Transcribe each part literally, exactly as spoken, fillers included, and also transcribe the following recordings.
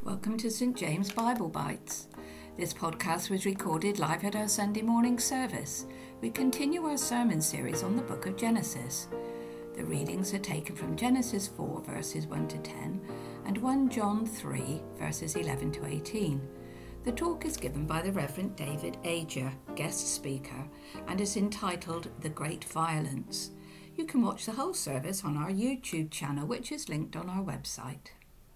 Welcome to Saint James Bible Bites. This podcast was recorded live at our Sunday morning service. We continue our sermon series on the book of Genesis. The readings are taken from Genesis four verses one to ten and First John three verses eleven to eighteen. The talk is given by the Reverend David Ager, guest speaker, and is entitled The Great Violence. You can watch the whole service on our YouTube channel, which is linked on our website.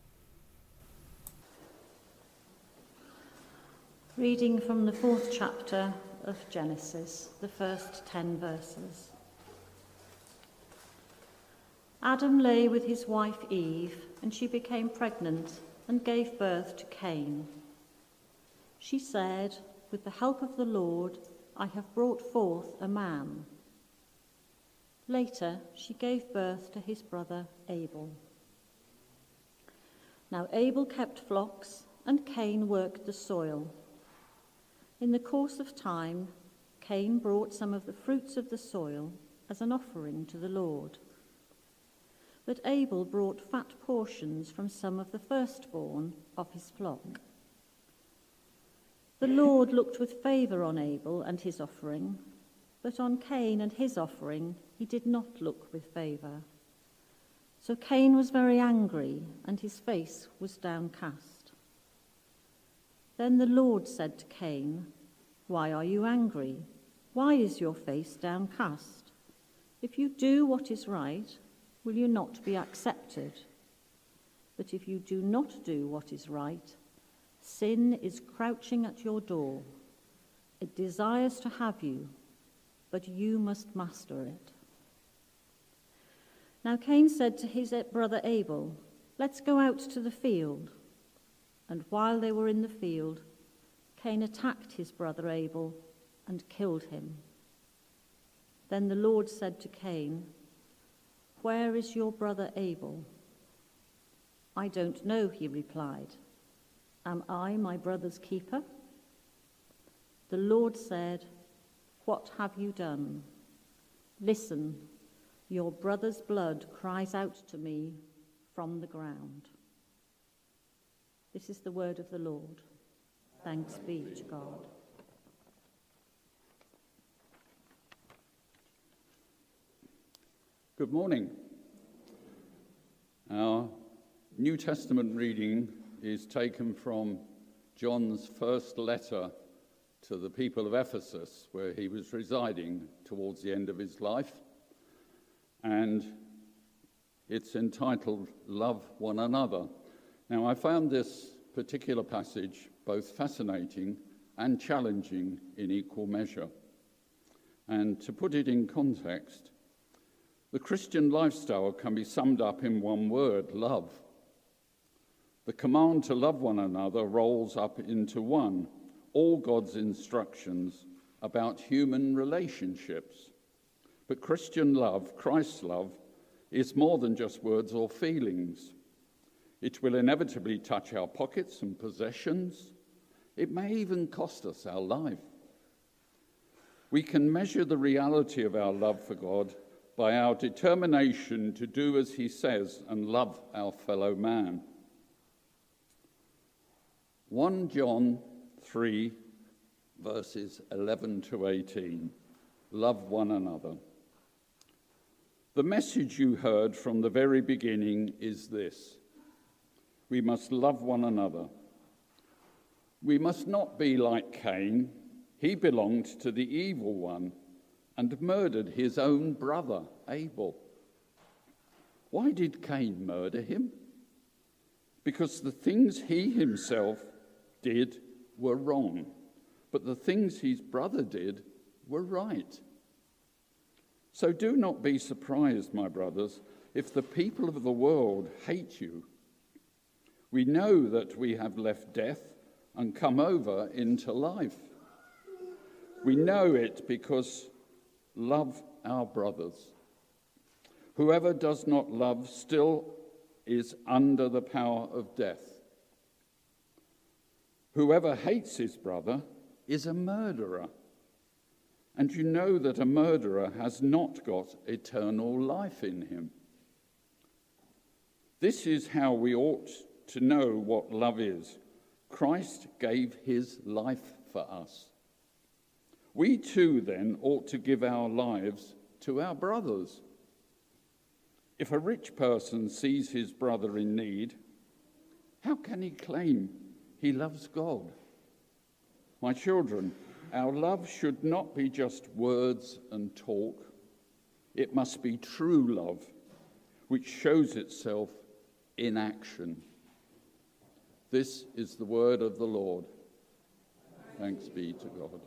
Reading from the fourth chapter of Genesis, the first ten verses. Adam lay with his wife Eve, and she became pregnant and gave birth to Cain. She said, "With the help of the Lord, I have brought forth a man." Later, she gave birth to his brother Abel. Now Abel kept flocks, and Cain worked the soil. In the course of time, Cain brought some of the fruits of the soil as an offering to the Lord. But Abel brought fat portions from some of the firstborn of his flock. The Lord looked with favour on Abel and his offering, but on Cain and his offering he did not look with favour. So Cain was very angry, and his face was downcast. Then the Lord said to Cain, "Why are you angry? Why is your face downcast? If you do what is right, will you not be accepted? But if you do not do what is right, sin is crouching at your door. It desires to have you, but you must master it." Now Cain said to his brother Abel, "Let's go out to the field." And while they were in the field, Cain attacked his brother Abel and killed him. Then the Lord said to Cain, "Where is your brother Abel?" "I don't know," he replied. "Am I my brother's keeper?" The Lord said, "What have you done? Listen, your brother's blood cries out to me from the ground." This is the word of the Lord. Thanks be to God. Good morning. Our New Testament reading is taken from John's first letter to the people of Ephesus, where he was residing towards the end of his life. And it's entitled Love One Another. Now, I found this particular passage both fascinating and challenging in equal measure. And to put it in context, the Christian lifestyle can be summed up in one word: love. The command to love one another rolls up into one, all God's instructions about human relationships. But Christian love, Christ's love, is more than just words or feelings. It will inevitably touch our pockets and possessions. It may even cost us our life. We can measure the reality of our love for God by our determination to do as he says and love our fellow man. First John three, verses eleven to eighteen. Love one another. The message you heard from the very beginning is this: we must love one another. We must not be like Cain. He belonged to the evil one and murdered his own brother, Abel. Why did Cain murder him? Because the things he himself did were wrong, but the things his brother did were right. So do not be surprised, my brothers, if the people of the world hate you. We know that we have left death and come over into life. We know it because love our brothers. Whoever does not love still is under the power of death. Whoever hates his brother is a murderer. And you know that a murderer has not got eternal life in him. This is how we ought to know what love is. Christ gave his life for us. We too then ought to give our lives to our brothers. If a rich person sees his brother in need, how can he claim he loves God? My children, our love should not be just words and talk. It must be true love, which shows itself in action. This is the word of the Lord. Thanks be to God.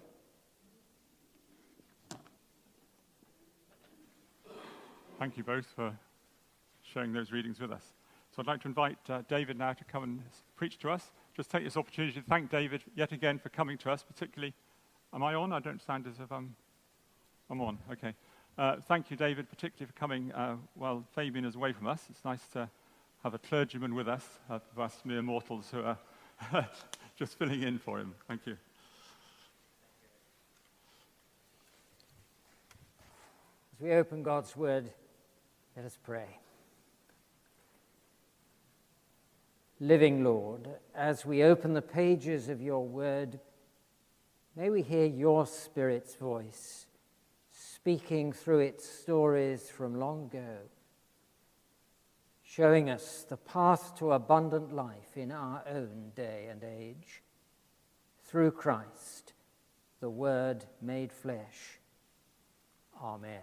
Thank you both for sharing those readings with us. So I'd like to invite uh, David now to come and preach to us. Just take this opportunity to thank David yet again for coming to us, particularly. Am I on? I don't sound as if I'm, I'm on. Okay. Uh, thank you, David, particularly for coming uh, while Fabian is away from us. It's nice to have a clergyman with us, uh, of us mere mortals who are just filling in for him. Thank you. As we open God's word, let us pray. Living Lord, as we open the pages of your word, may we hear your Spirit's voice, speaking through its stories from long ago, showing us the path to abundant life in our own day and age, through Christ, the Word made flesh. Amen.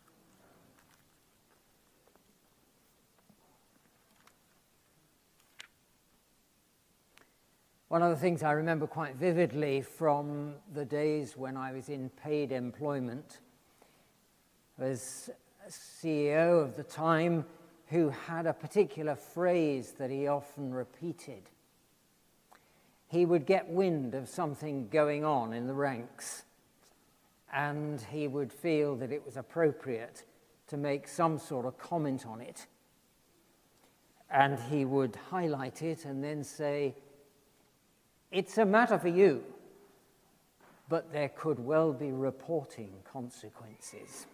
One of the things I remember quite vividly from the days when I was in paid employment was a C E O of the time who had a particular phrase that he often repeated. He would get wind of something going on in the ranks, and he would feel that it was appropriate to make some sort of comment on it. And he would highlight it and then say, "It's a matter for you, but there could well be reporting consequences."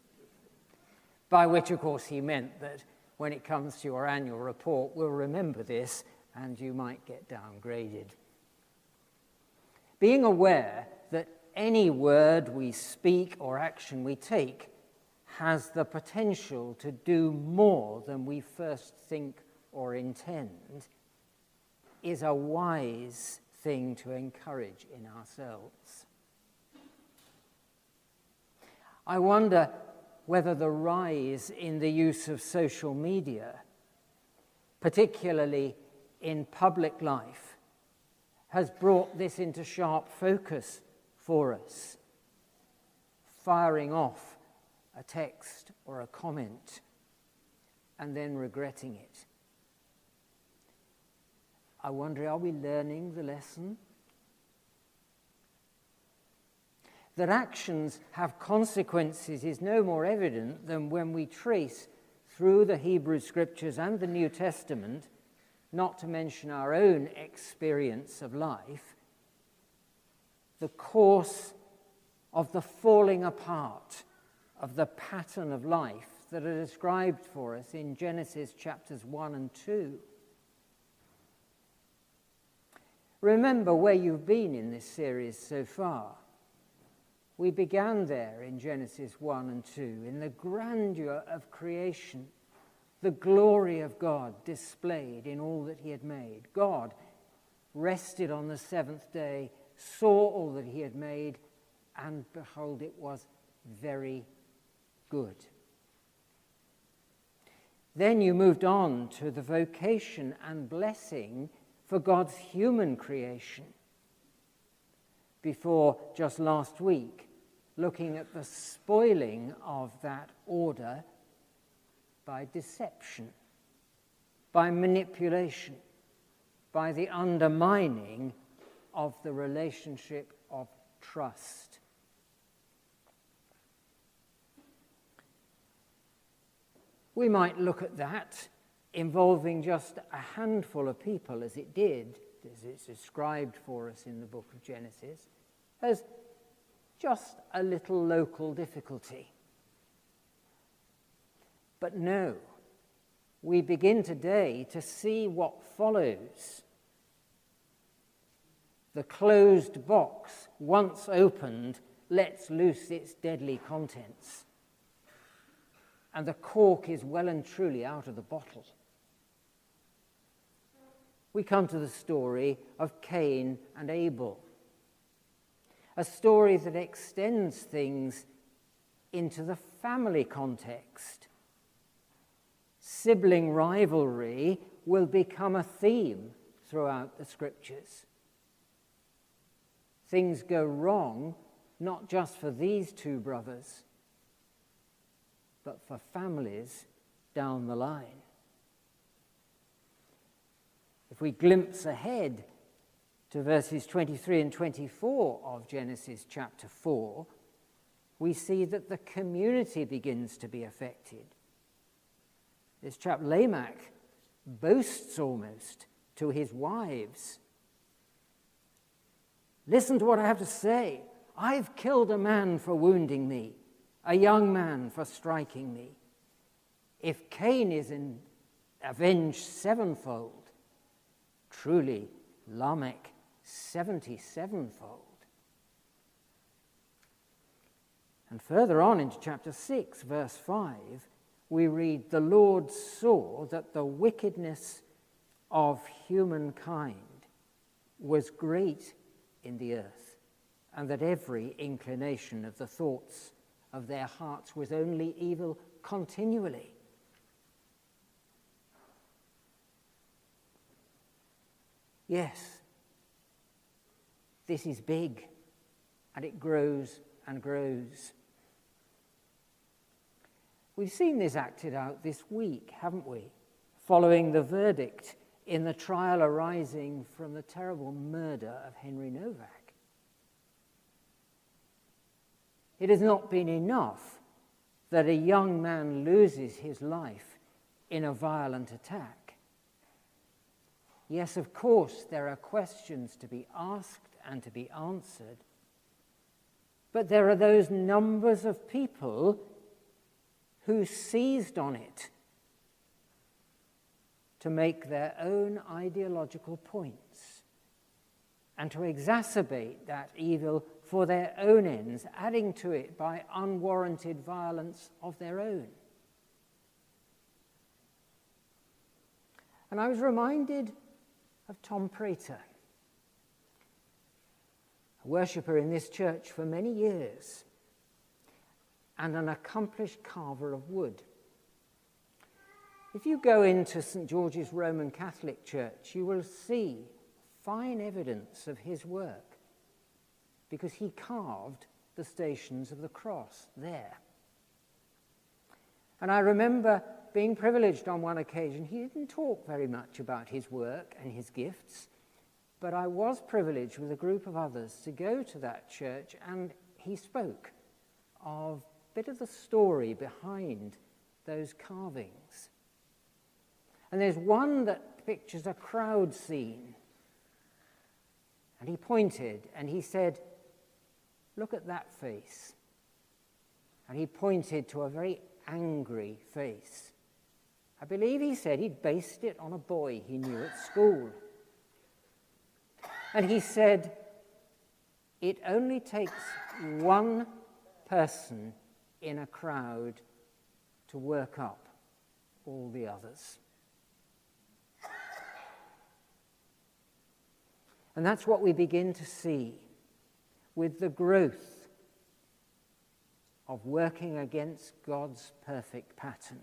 By which, of course, he meant that when it comes to your annual report, we'll remember this and you might get downgraded. Being aware that any word we speak or action we take has the potential to do more than we first think or intend is a wise thing to encourage in ourselves. I wonder whether the rise in the use of social media, particularly in public life, has brought this into sharp focus for us. Firing off a text or a comment and then regretting it. I wonder, are we learning the lesson? That actions have consequences is no more evident than when we trace through the Hebrew Scriptures and the New Testament, not to mention our own experience of life, the course of the falling apart of the pattern of life that are described for us in Genesis chapters one and two. Remember where you've been in this series so far. We began there in Genesis one and two, in the grandeur of creation, the glory of God displayed in all that he had made. God rested on the seventh day, saw all that he had made, and behold, it was very good. Then you moved on to the vocation and blessing for God's human creation, before just last week looking at the spoiling of that order by deception, by manipulation, by the undermining of the relationship of trust. We might look at that involving just a handful of people, as it did, as it's described for us in the book of Genesis, as just a little local difficulty. But no, we begin today to see what follows. The closed box, once opened, lets loose its deadly contents. And the cork is well and truly out of the bottle. We come to the story of Cain and Abel, a story that extends things into the family context. Sibling rivalry will become a theme throughout the scriptures. Things go wrong, not just for these two brothers, but for families down the line. If we glimpse ahead to verses twenty-three and twenty-four of Genesis chapter four, we see that the community begins to be affected. This chap Lamech boasts almost to his wives. Listen to what I have to say. I've killed a man for wounding me, a young man for striking me. If Cain is in, avenged sevenfold, truly Lamech seventy-sevenfold. And further on into chapter six, verse five, we read, the Lord saw that the wickedness of humankind was great in the earth, and that every inclination of the thoughts of their hearts was only evil continually. Yes, this is big, and it grows and grows. We've seen this acted out this week, haven't we? Following the verdict in the trial arising from the terrible murder of Henry Novak. It has not been enough that a young man loses his life in a violent attack. Yes, of course, there are questions to be asked and to be answered, but there are those numbers of people who seized on it to make their own ideological points and to exacerbate that evil for their own ends, adding to it by unwarranted violence of their own. And I was reminded of Tom Prater, a worshipper in this church for many years and an accomplished carver of wood. If you go into Saint George's Roman Catholic Church, you will see fine evidence of his work because he carved the Stations of the Cross there. And I remember being privileged on one occasion. He didn't talk very much about his work and his gifts, but I was privileged with a group of others to go to that church, and he spoke of a bit of the story behind those carvings. And there's one that pictures a crowd scene. And he pointed and he said, "Look at that face." And he pointed to a very angry face. I believe he said he'd based it on a boy he knew at school. And he said, it only takes one person in a crowd to work up all the others. And that's what we begin to see with the growth of working against God's perfect pattern.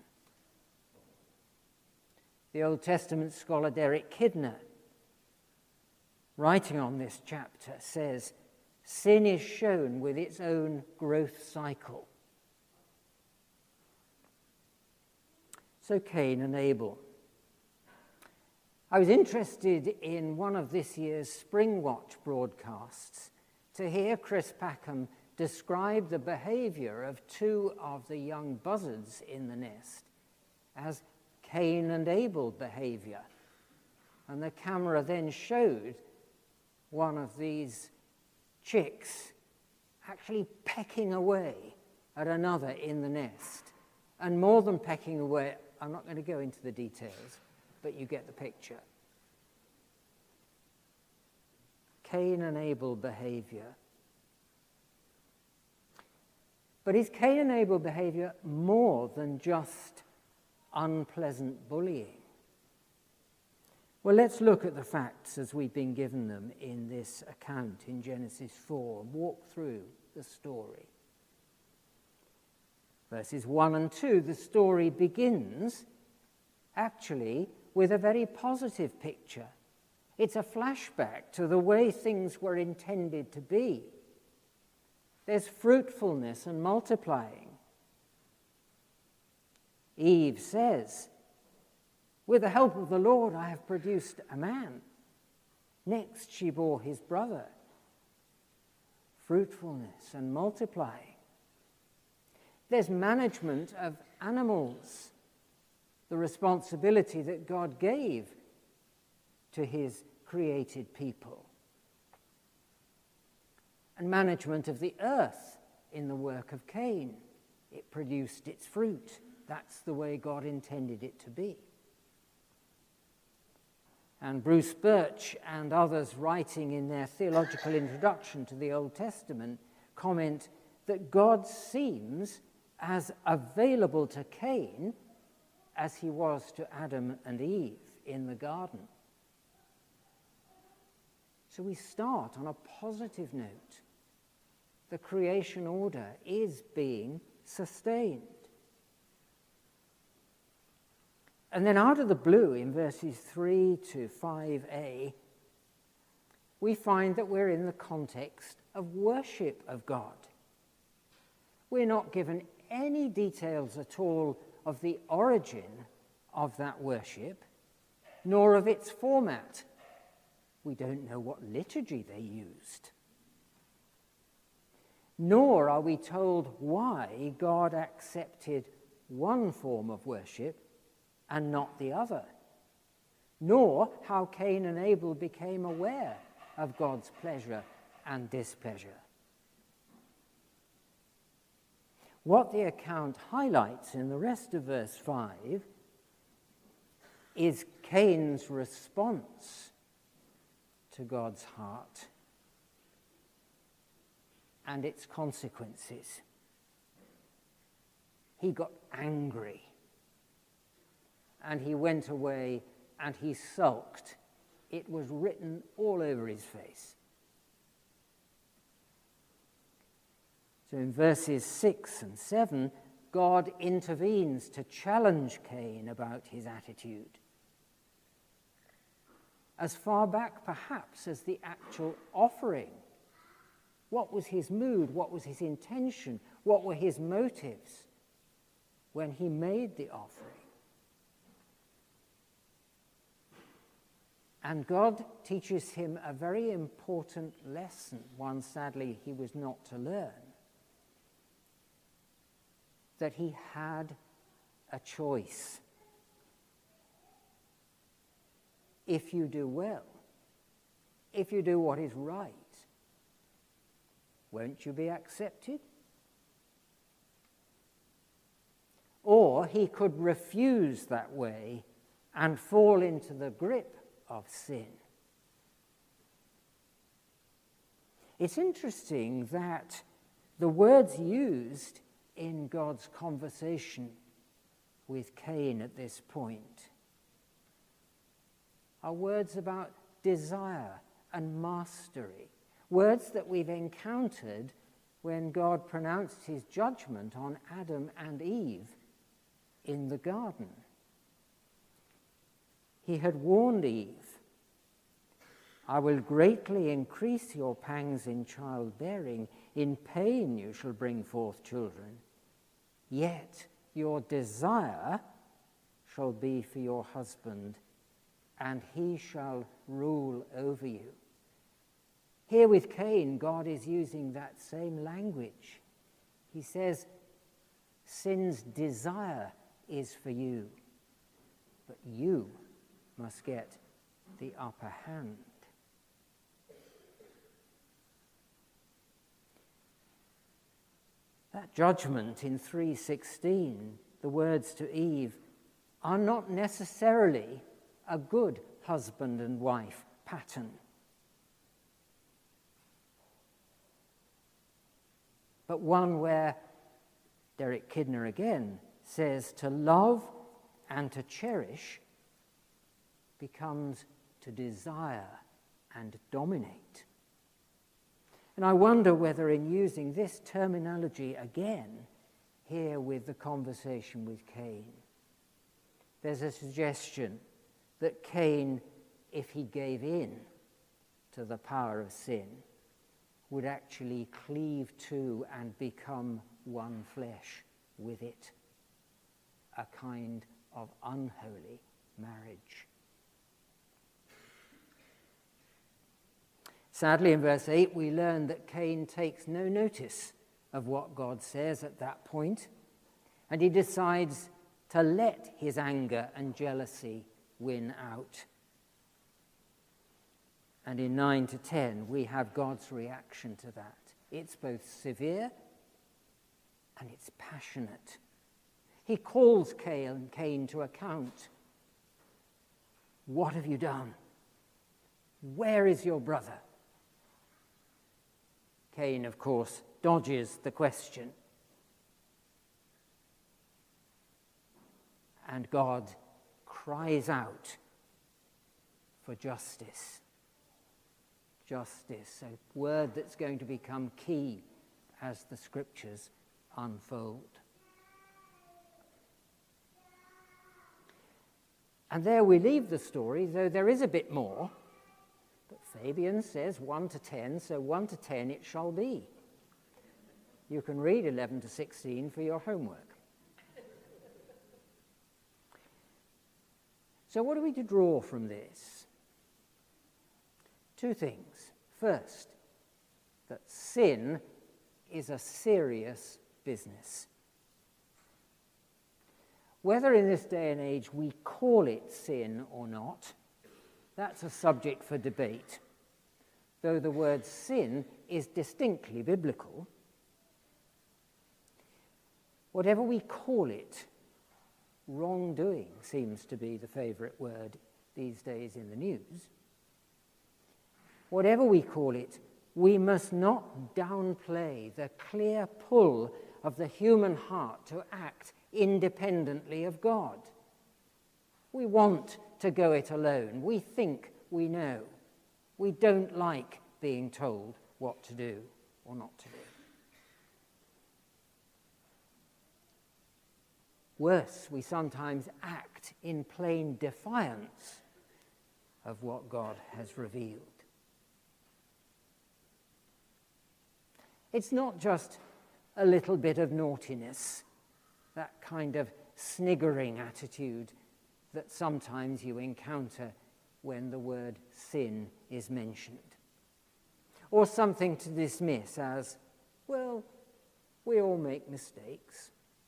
The Old Testament scholar Derek Kidner, writing on this chapter, says, sin is shown with its own growth cycle. So Cain and Abel. I was interested in one of this year's Spring Watch broadcasts to hear Chris Packham describe the behavior of two of the young buzzards in the nest as Cain and Abel behavior. And the camera then showed one of these chicks actually pecking away at another in the nest, and more than pecking away I'm not going to go into the details, but you get the picture. Cain and Abel behavior. But is Cain and Abel behavior more than just unpleasant bullying? Well, let's look at the facts as we've been given them in this account in Genesis four and walk through the story. Verses one and two, the story begins actually with a very positive picture. It's a flashback to the way things were intended to be. There's fruitfulness and multiplying. Eve says, "With the help of the Lord, I have produced a man." Next, she bore his brother. Fruitfulness and multiplying. There's management of animals, the responsibility that God gave to his created people. And management of the earth in the work of Cain. It produced its fruit. That's the way God intended it to be. And Bruce Birch and others writing in their theological introduction to the Old Testament comment that God seems as available to Cain as he was to Adam and Eve in the garden. So we start on a positive note. The creation order is being sustained. And then out of the blue, in verses three to five a, we find that we're in the context of worship of God. We're not given any details at all of the origin of that worship, nor of its format. We don't know what liturgy they used. Nor are we told why God accepted one form of worship and not the other, nor how Cain and Abel became aware of God's pleasure and displeasure. What the account highlights in the rest of verse five is Cain's response to God's heart and its consequences. He got angry. And he went away and he sulked. It was written all over his face. So in verses six and seven, God intervenes to challenge Cain about his attitude. As far back, perhaps, as the actual offering. What was his mood? What was his intention? What were his motives when he made the offering? And God teaches him a very important lesson, one sadly he was not to learn, that he had a choice. If you do well, if you do what is right, won't you be accepted? Or he could refuse that way and fall into the grip of sin. It's interesting that the words used in God's conversation with Cain at this point are words about desire and mastery, words that we've encountered when God pronounced his judgment on Adam and Eve in the garden. He had warned Eve, "I will greatly increase your pangs in childbearing. In pain you shall bring forth children. Yet your desire shall be for your husband, and he shall rule over you." Here with Cain, God is using that same language. He says, sin's desire is for you, but you must get the upper hand. That judgment in three sixteen, the words to Eve, are not necessarily a good husband and wife pattern. But one where Derek Kidner again says to love and to cherish becomes to desire and dominate. And I wonder whether in using this terminology again, here with the conversation with Cain, there's a suggestion that Cain, if he gave in to the power of sin, would actually cleave to and become one flesh with it, a kind of unholy marriage. Sadly, in verse eight, we learn that Cain takes no notice of what God says at that point, and he decides to let his anger and jealousy win out. And in nine to ten, we have God's reaction to that. It's both severe and it's passionate. He calls Cain, Cain to account. What have you done? Where is your brother? Cain, of course, dodges the question. And God cries out for justice. Justice, a word that's going to become key as the scriptures unfold. And there we leave the story, though there is a bit more. But Fabian says one to ten, so one to ten it shall be. You can read eleven to sixteen for your homework. So what are we to draw from this? Two things. First, that sin is a serious business. Whether in this day and age we call it sin or not, that's a subject for debate, though the word sin is distinctly biblical. Whatever we call it, wrongdoing seems to be the favorite word these days in the news. Whatever we call it, we must not downplay the clear pull of the human heart to act independently of God. We want to go it alone. We think we know. We don't like being told what to do or not to do. Worse, we sometimes act in plain defiance of what God has revealed. It's not just a little bit of naughtiness, that kind of sniggering attitude that sometimes you encounter when the word sin is mentioned. Or something to dismiss as, well, we all make mistakes.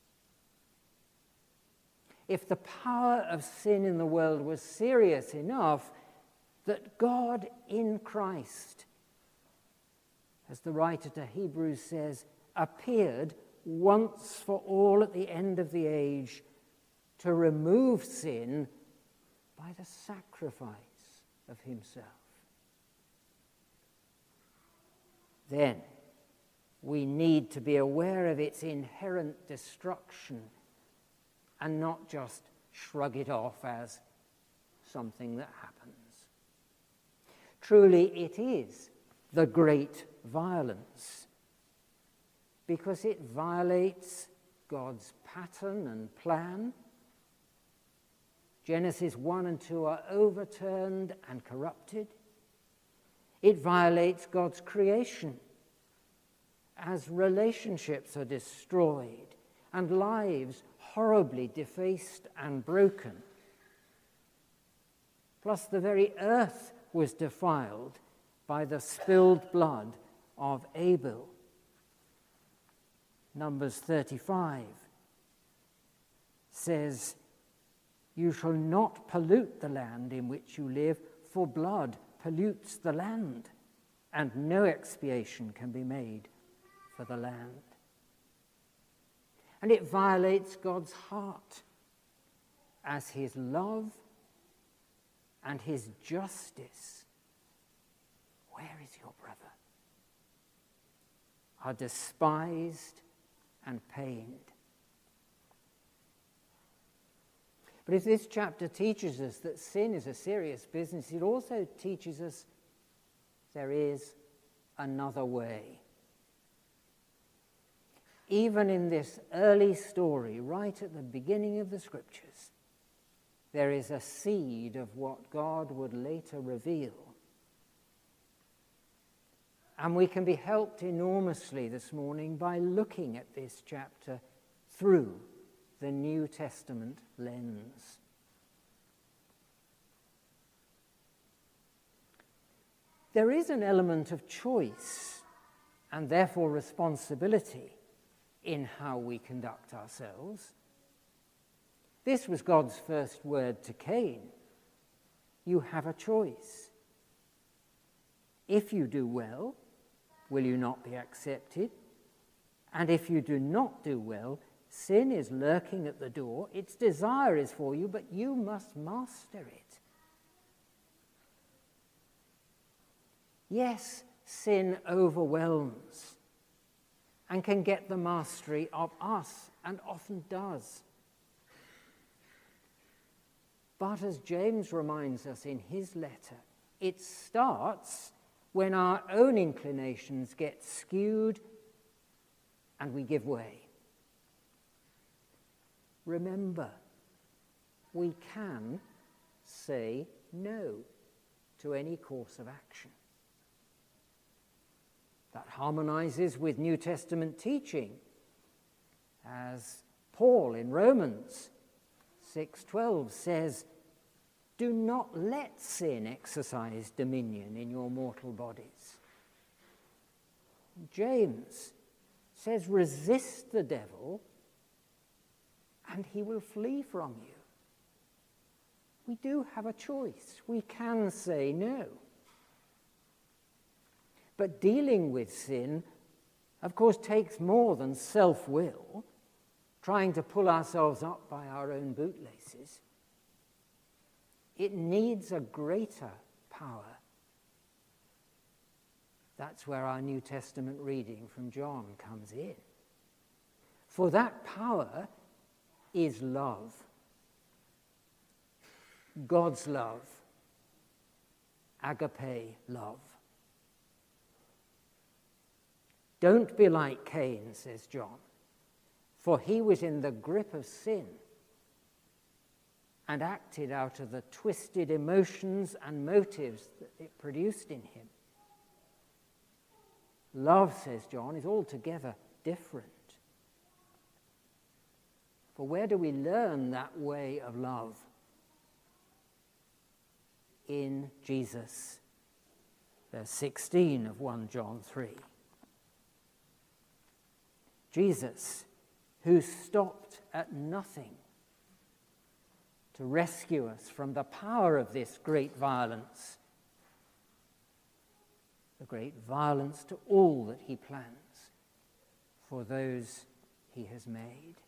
If the power of sin in the world was serious enough that God in Christ, as the writer to Hebrews says, appeared once for all at the end of the age to remove sin by the sacrifice of himself, then we need to be aware of its inherent destruction and not just shrug it off as something that happens. Truly, it is the great violence, because it violates God's pattern and plan. Genesis one and two are overturned and corrupted. It violates God's creation as relationships are destroyed and lives horribly defaced and broken. Plus, the very earth was defiled by the spilled blood of Abel. Numbers thirty-five says, "You shall not pollute the land in which you live, for blood pollutes the land, and no expiation can be made for the land." And it violates God's heart as his love and his justice, where is your brother? Are despised and pained. But if this chapter teaches us that sin is a serious business, it also teaches us there is another way. Even in this early story, right at the beginning of the Scriptures, there is a seed of what God would later reveal. And we can be helped enormously this morning by looking at this chapter through the New Testament lens. There is an element of choice and therefore responsibility in how we conduct ourselves. This was God's first word to Cain. You have a choice. If you do well, will you not be accepted? And if you do not do well, sin is lurking at the door. Its desire is for you, but you must master it. Yes, sin overwhelms and can get the mastery of us, and often does. But as James reminds us in his letter, it starts when our own inclinations get skewed and we give way. Remember, we can say no to any course of action. That harmonizes with New Testament teaching, as Paul in Romans six twelve says, do not let sin exercise dominion in your mortal bodies. James says, resist the devil and he will flee from you. We do have a choice. We can say no. But dealing with sin, of course, takes more than self-will, trying to pull ourselves up by our own bootlaces. It needs a greater power. That's where our New Testament reading from John comes in. For that power is love. God's love. Agape love. Don't be like Cain, says John, for he was in the grip of sin and acted out of the twisted emotions and motives that it produced in him. Love, says John, is altogether different. For where do we learn that way of love? In Jesus. Verse sixteen of First John three. Jesus, who stopped at nothing to rescue us from the power of this great violence, the great violence to all that he plans for those he has made.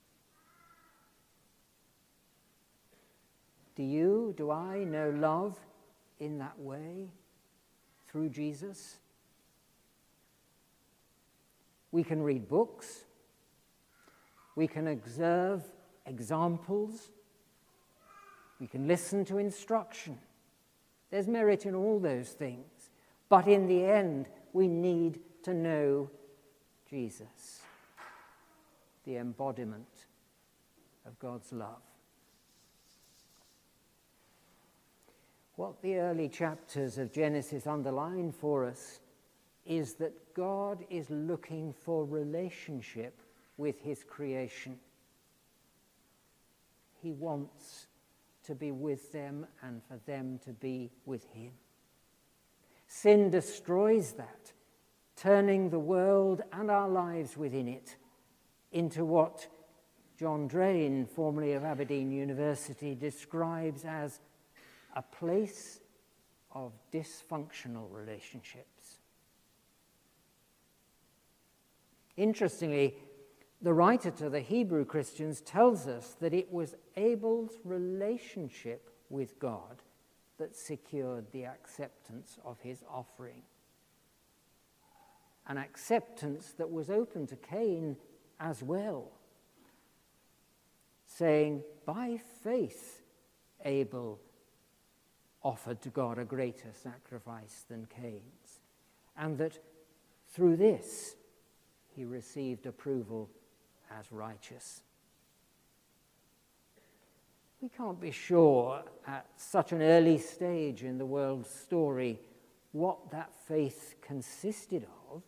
Do you, do I know love in that way through Jesus? We can read books. We can observe examples. We can listen to instruction. There's merit in all those things. But in the end, we need to know Jesus, the embodiment of God's love. What the early chapters of Genesis underline for us is that God is looking for relationship with his creation. He wants to be with them and for them to be with him. Sin destroys that, turning the world and our lives within it into what John Drain, formerly of Aberdeen University, describes as a place of dysfunctional relationships. Interestingly, The writer to the Hebrew Christians tells us that it was Abel's relationship with God that secured the acceptance of his offering. An acceptance that was open to Cain as well, saying, by faith, Abel offered to God a greater sacrifice than Cain's, and that through this he received approval as righteous. We can't be sure at such an early stage in the world's story what that faith consisted of,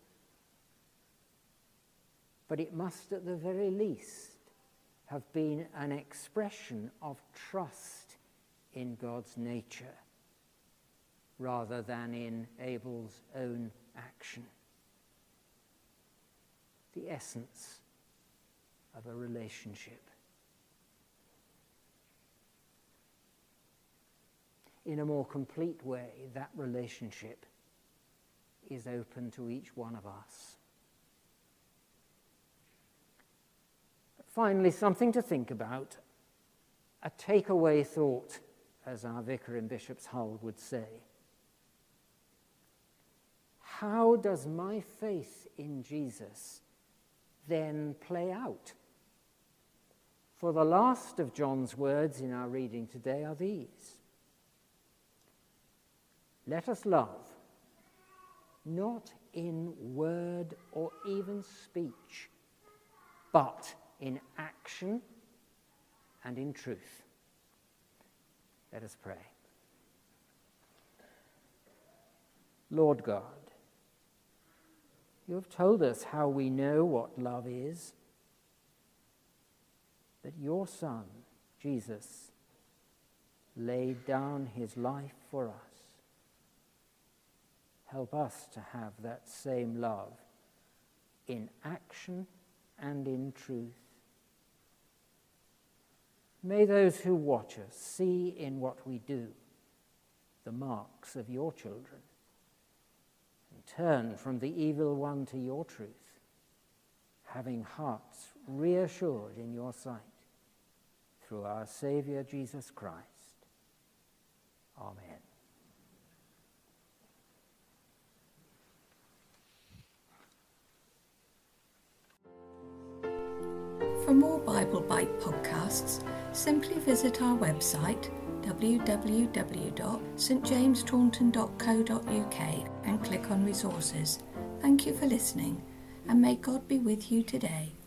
but it must at the very least have been an expression of trust in God's nature rather than in Abel's own action. The essence of a relationship. In a more complete way, that relationship is open to each one of us. Finally, something to think about, a takeaway thought, as our vicar in Bishop's Hull would say. How does my faith in Jesus then play out? For the last of John's words in our reading today are these. Let us love, not in word or even speech, but in action and in truth. Let us pray. Lord God, you have told us how we know what love is, that your Son, Jesus, laid down his life for us. Help us to have that same love in action and in truth. May those who watch us see in what we do the marks of your children and turn from the evil one to your truth, having hearts reassured in your sight through our Saviour Jesus Christ. Amen. For more Bible Bite podcasts, simply visit our website w w w dot st james taunton dot co dot u k and click on resources. Thank you for listening, and may God be with you today.